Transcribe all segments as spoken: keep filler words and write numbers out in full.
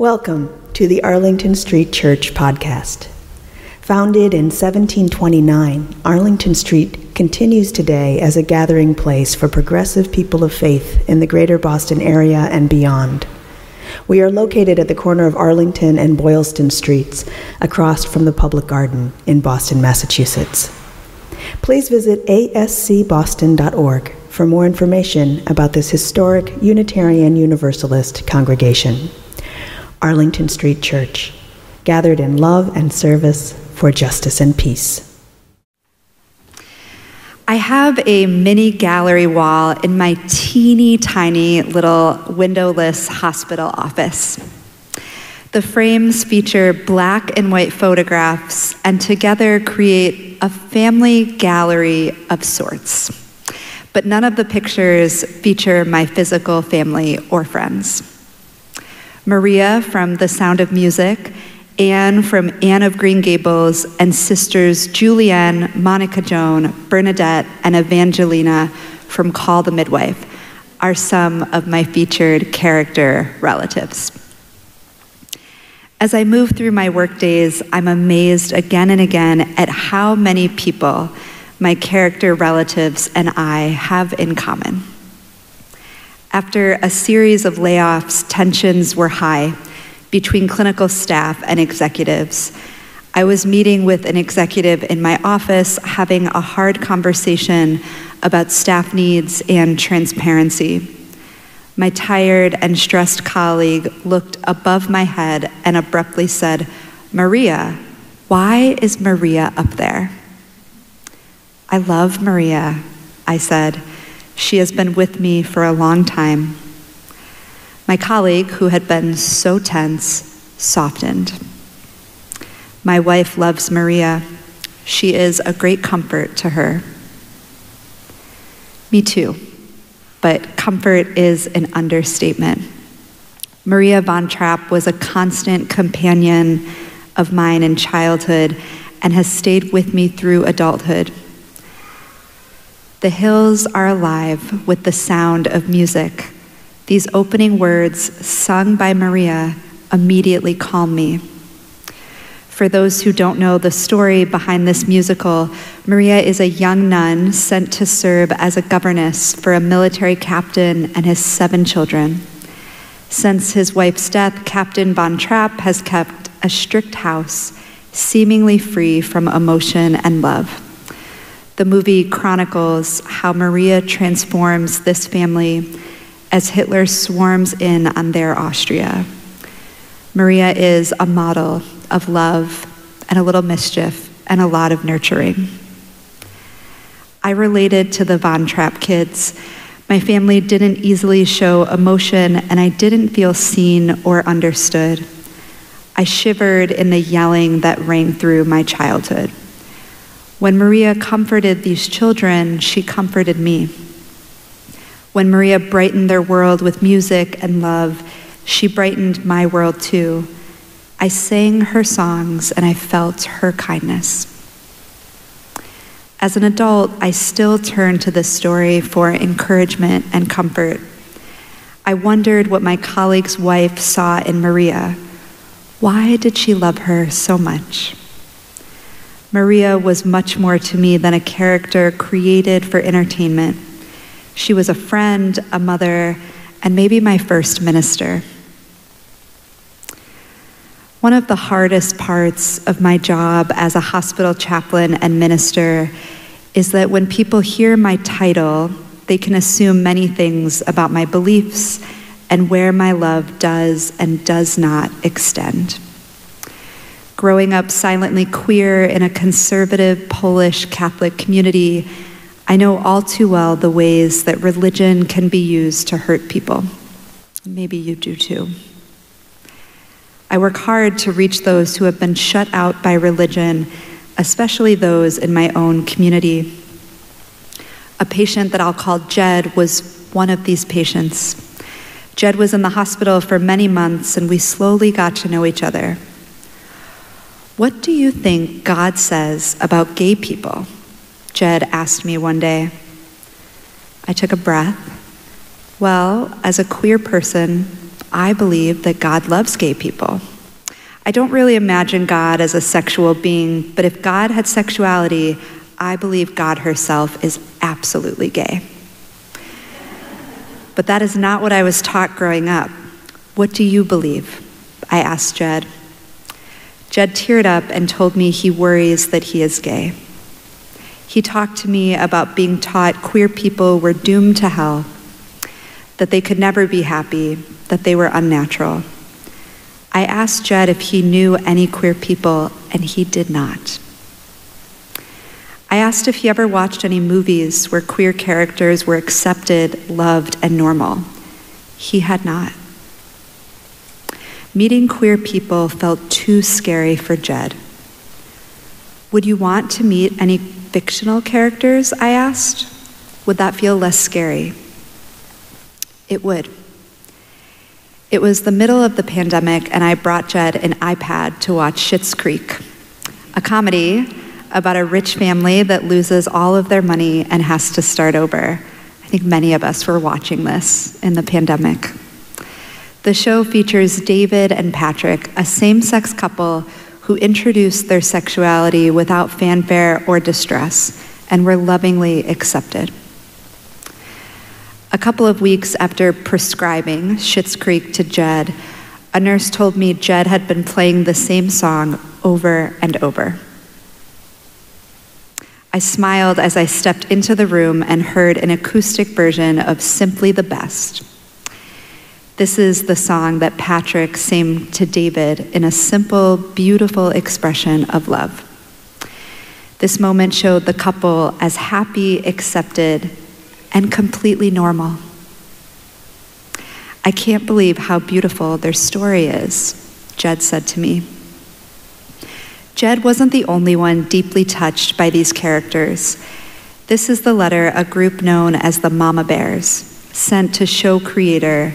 Welcome to the Arlington Street Church podcast. Founded in seventeen twenty-nine, Arlington Street continues today as a gathering place for progressive people of faith in the greater Boston area and beyond. We are located at the corner of Arlington and Boylston Streets, across from the Public Garden in Boston, Massachusetts. Please visit a s c boston dot org for more information about this historic Unitarian Universalist congregation. Arlington Street Church, gathered in love and service for justice and peace. I have a mini gallery wall in my teeny tiny little windowless hospital office. The frames feature black and white photographs and together create a family gallery of sorts. But none of the pictures feature my physical family or friends. Maria from The Sound of Music, Anne from Anne of Green Gables, and sisters Julianne, Monica Joan, Bernadette, and Evangelina from Call the Midwife are some of my featured character relatives. As I move through my work days, I'm amazed again and again at how many people my character relatives and I have in common. After a series of layoffs, tensions were high between clinical staff and executives. I was meeting with an executive in my office, having a hard conversation about staff needs and transparency. My tired and stressed colleague looked above my head and abruptly said, "Maria, why is Maria up there?" "I love Maria," I said. "She has been with me for a long time." My colleague, who had been so tense, softened. "My wife loves Maria. She is a great comfort to her." Me too, but comfort is an understatement. Maria Von Trapp was a constant companion of mine in childhood and has stayed with me through adulthood. The hills are alive with the sound of music. These opening words, sung by Maria, immediately calm me. For those who don't know the story behind this musical, Maria is a young nun sent to serve as a governess for a military captain and his seven children. Since his wife's death, Captain Von Trapp has kept a strict house, seemingly free from emotion and love. The movie chronicles how Maria transforms this family as Hitler swarms in on their Austria. Maria is a model of love and a little mischief and a lot of nurturing. I related to the Von Trapp kids. My family didn't easily show emotion, and I didn't feel seen or understood. I shivered in the yelling that rang through my childhood. When Maria comforted these children, she comforted me. When Maria brightened their world with music and love, she brightened my world too. I sang her songs and I felt her kindness. As an adult, I still turn to this story for encouragement and comfort. I wondered what my colleague's wife saw in Maria. Why did she love her so much? Maria was much more to me than a character created for entertainment. She was a friend, a mother, and maybe my first minister. One of the hardest parts of my job as a hospital chaplain and minister is that when people hear my title, they can assume many things about my beliefs and where my love does and does not extend. Growing up silently queer in a conservative Polish Catholic community, I know all too well the ways that religion can be used to hurt people. Maybe you do too. I work hard to reach those who have been shut out by religion, especially those in my own community. A patient that I'll call Jed was one of these patients. Jed was in the hospital for many months, and we slowly got to know each other. "What do you think God says about gay people?" Jed asked me one day. I took a breath. Well, as a queer person, I believe that God loves gay people. I don't really imagine God as a sexual being, but if God had sexuality, I believe God herself is absolutely gay. But that is not what I was taught growing up. What do you believe? I asked Jed. Jed teared up and told me he worries that he is gay. He talked to me about being taught queer people were doomed to hell, that they could never be happy, that they were unnatural. I asked Jed if he knew any queer people, and he did not. I asked if he ever watched any movies where queer characters were accepted, loved, and normal. He had not. Meeting queer people felt too scary for Jed. Would you want to meet any fictional characters? I asked. Would that feel less scary? It would. It was the middle of the pandemic, and I brought Jed an iPad to watch Schitt's Creek, a comedy about a rich family that loses all of their money and has to start over. I think many of us were watching this in the pandemic. The show features David and Patrick, a same-sex couple who introduced their sexuality without fanfare or distress and were lovingly accepted. A couple of weeks after prescribing Schitt's Creek to Jed, a nurse told me Jed had been playing the same song over and over. I smiled as I stepped into the room and heard an acoustic version of Simply the Best. This is the song that Patrick sang to David in a simple, beautiful expression of love. This moment showed the couple as happy, accepted, and completely normal. I can't believe how beautiful their story is, Jed said to me. Jed wasn't the only one deeply touched by these characters. This is the letter a group known as the Mama Bears sent to show creator,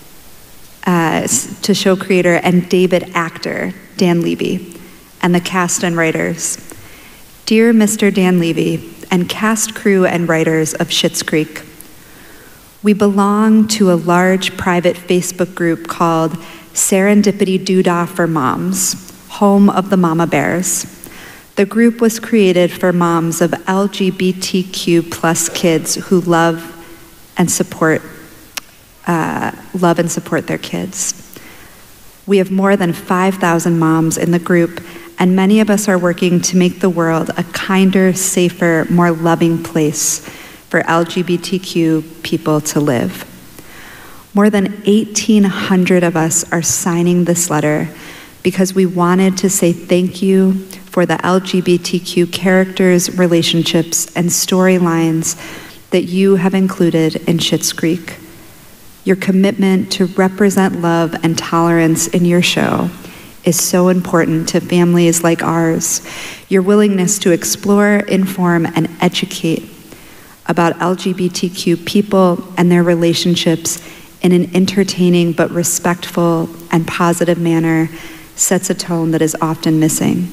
uh, to show creator and David actor Dan Levy and the cast and writers. Dear Mister Dan Levy and cast, crew, and writers of Schitt's Creek, we belong to a large private Facebook group called Serendipity Doodah for Moms, home of the Mama Bears. The group was created for moms of L G B T Q plus kids who love and support, uh, love and support their kids. We have more than five thousand moms in the group, and many of us are working to make the world a kinder, safer, more loving place for L G B T Q people to live. More than eighteen hundred of us are signing this letter because we wanted to say thank you for the L G B T Q characters, relationships, and storylines that you have included in Schitt's Creek. Your commitment to represent love and tolerance in your show is so important to families like ours. Your willingness to explore, inform, and educate about L G B T Q people and their relationships in an entertaining but respectful and positive manner sets a tone that is often missing.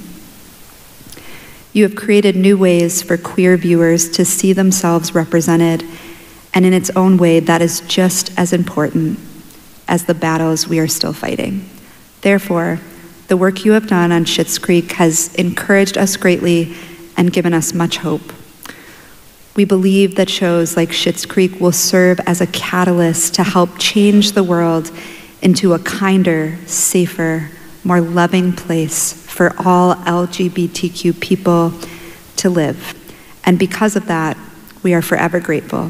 You have created new ways for queer viewers to see themselves represented, and in its own way, that is just as important as the battles we are still fighting. Therefore, the work you have done on Schitt's Creek has encouraged us greatly and given us much hope. We believe that shows like Schitt's Creek will serve as a catalyst to help change the world into a kinder, safer, more loving place for all L G B T Q people to live. And because of that, we are forever grateful.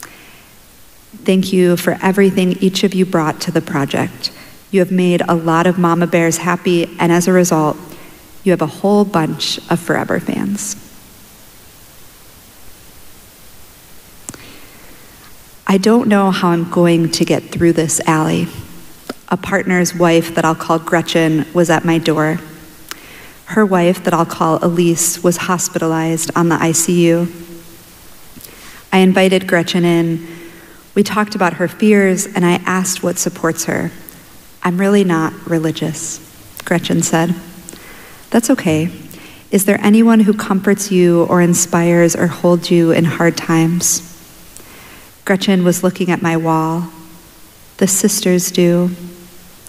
Thank you for everything each of you brought to the project. You have made a lot of Mama Bears happy, and as a result, you have a whole bunch of forever fans. I don't know how I'm going to get through this, Allie. A partner's wife that I'll call Gretchen was at my door. Her wife that I'll call Elise was hospitalized on the I C U. I invited Gretchen in. We talked about her fears, and I asked what supports her. I'm really not religious, Gretchen said. That's okay. Is there anyone who comforts you or inspires or holds you in hard times? Gretchen was looking at my wall. The sisters do.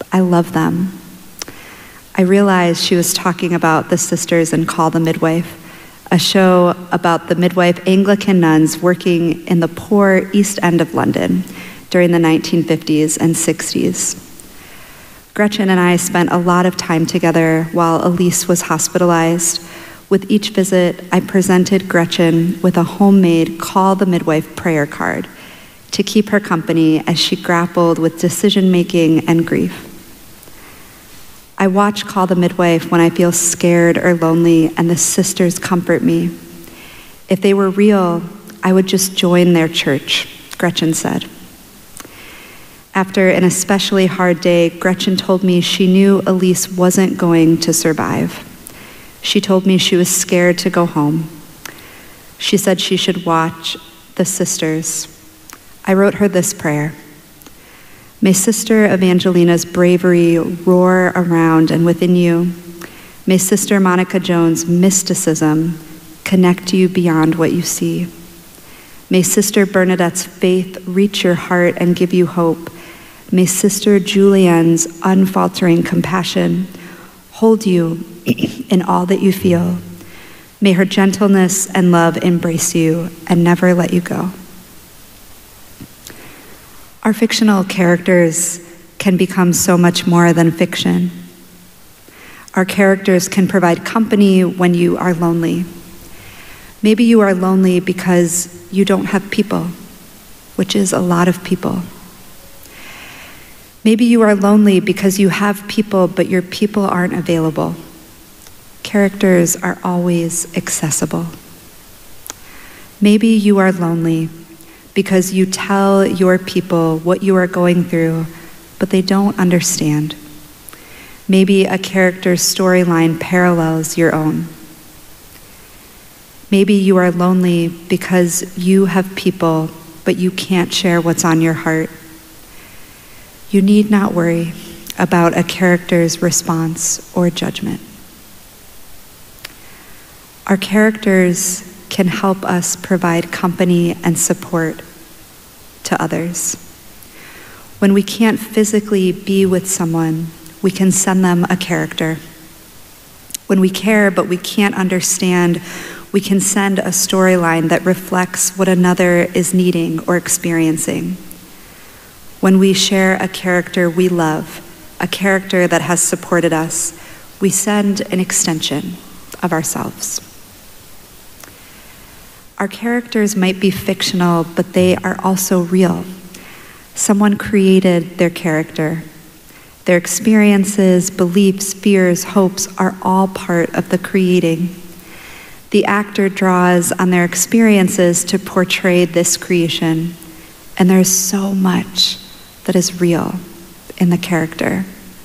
I love them. I realized she was talking about the sisters in Call the Midwife, a show about the midwife Anglican nuns working in the poor East End of London during the nineteen fifties and sixties. Gretchen and I spent a lot of time together while Elise was hospitalized. With each visit, I presented Gretchen with a homemade Call the Midwife prayer card to keep her company as she grappled with decision-making and grief. I watch Call the Midwife when I feel scared or lonely, and the sisters comfort me. If they were real, I would just join their church, Gretchen said. After an especially hard day, Gretchen told me she knew Elise wasn't going to survive. She told me she was scared to go home. She said she should watch the sisters. I wrote her this prayer. May Sister Evangelina's bravery roar around and within you. May Sister Monica Jones' mysticism connect you beyond what you see. May Sister Bernadette's faith reach your heart and give you hope. May Sister Julienne's unfaltering compassion hold you in all that you feel. May her gentleness and love embrace you and never let you go. Our fictional characters can become so much more than fiction. Our characters can provide company when you are lonely. Maybe you are lonely because you don't have people, which is a lot of people. Maybe you are lonely because you have people, but your people aren't available. Characters are always accessible. Maybe you are lonely because you tell your people what you are going through, but they don't understand. Maybe a character's storyline parallels your own. Maybe you are lonely because you have people, but you can't share what's on your heart. You need not worry about a character's response or judgment. Our characters can help us provide company and support to others. When we can't physically be with someone, we can send them a character. When we care but we can't understand, we can send a storyline that reflects what another is needing or experiencing. When we share a character we love, a character that has supported us, we send an extension of ourselves. Our characters might be fictional, but they are also real. Someone created their character. Their experiences, beliefs, fears, hopes are all part of the creating. The actor draws on their experiences to portray this creation, and there's so much that is real in the character.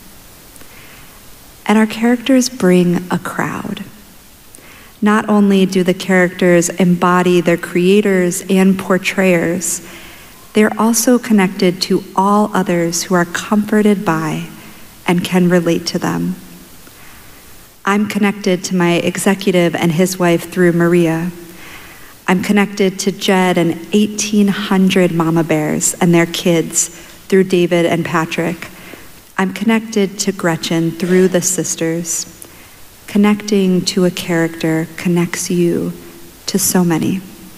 And our characters bring a crowd. Not only do the characters embody their creators and portrayers, they're also connected to all others who are comforted by and can relate to them. I'm connected to my executive and his wife through Maria. I'm connected to Jed and eighteen hundred mama bears and their kids through David and Patrick. I'm connected to Gretchen through the sisters. Connecting to a character connects you to so many.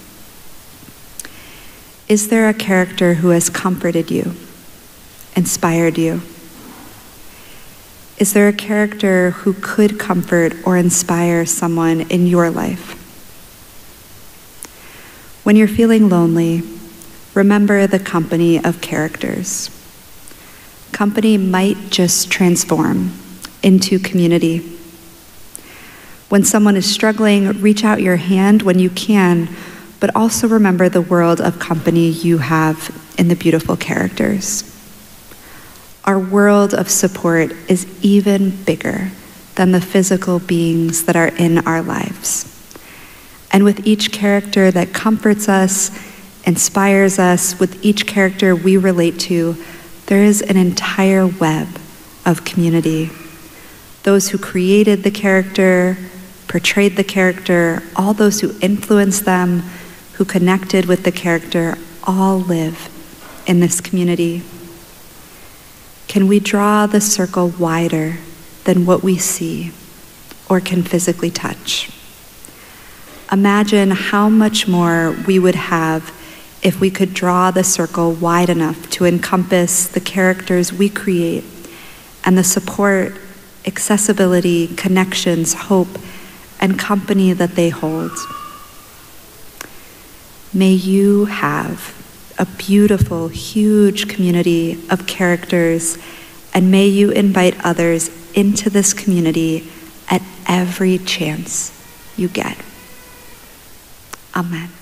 Is there a character who has comforted you, inspired you? Is there a character who could comfort or inspire someone in your life? When you're feeling lonely, remember the company of characters. Company might just transform into community. When someone is struggling, reach out your hand when you can, but also remember the world of company you have in the beautiful characters. Our world of support is even bigger than the physical beings that are in our lives. And with each character that comforts us, inspires us, with each character we relate to, there is an entire web of community. Those who created the character, portrayed the character, all those who influenced them, who connected with the character, all live in this community. can we draw the circle wider than what we see or can physically touch? Imagine how much more we would have if we could draw the circle wide enough to encompass the characters we create and the support, accessibility, connections, hope, and company that they hold. May you have a beautiful, huge community of characters, and may you invite others into this community at every chance you get. Amen.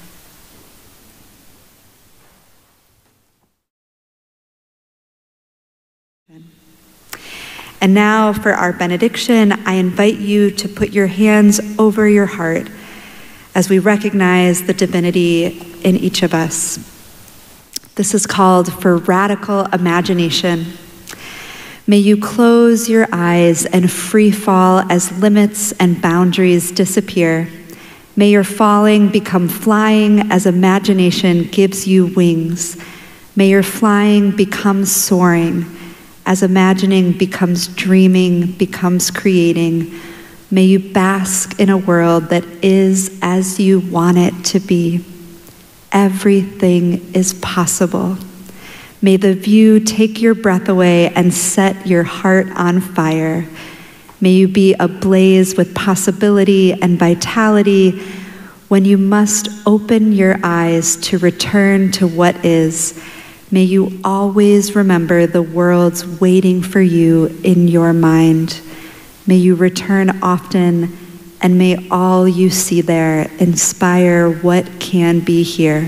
And now for our benediction, I invite you to put your hands over your heart as we recognize the divinity in each of us. This is called For Radical Imagination. May you close your eyes and free fall as limits and boundaries disappear. May your falling become flying as imagination gives you wings. May your flying become soaring as imagining becomes dreaming, becomes creating. May you bask in a world that is as you want it to be. Everything is possible. May the view take your breath away and set your heart on fire. May you be ablaze with possibility and vitality when you must open your eyes to return to what is. May you always remember the world's waiting for you in your mind. May you return often, and may all you see there inspire what can be here.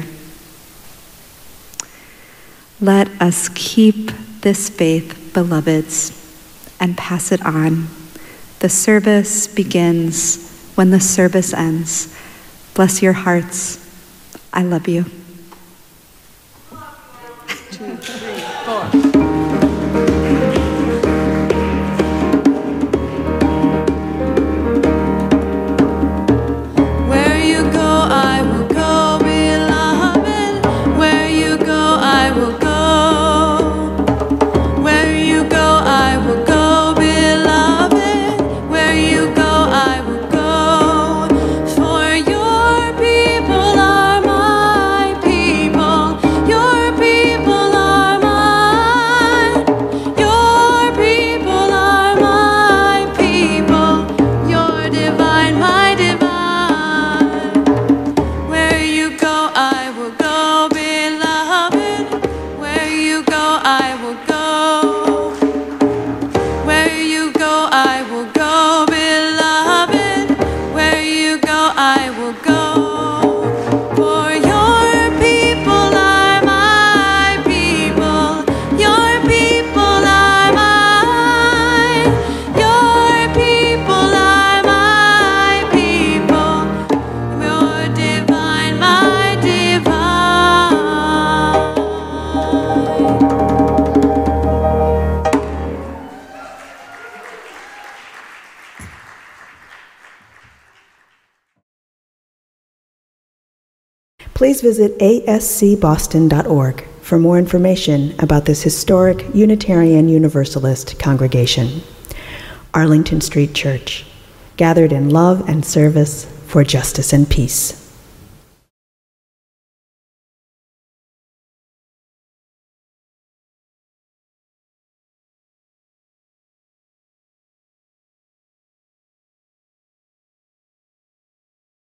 Let us keep this faith, beloveds, and pass it on. The service begins when the service ends. Bless your hearts. I love you. Two, three, four. Please visit a s c boston dot org for more information about this historic Unitarian Universalist congregation. Arlington Street Church, gathered in love and service for justice and peace.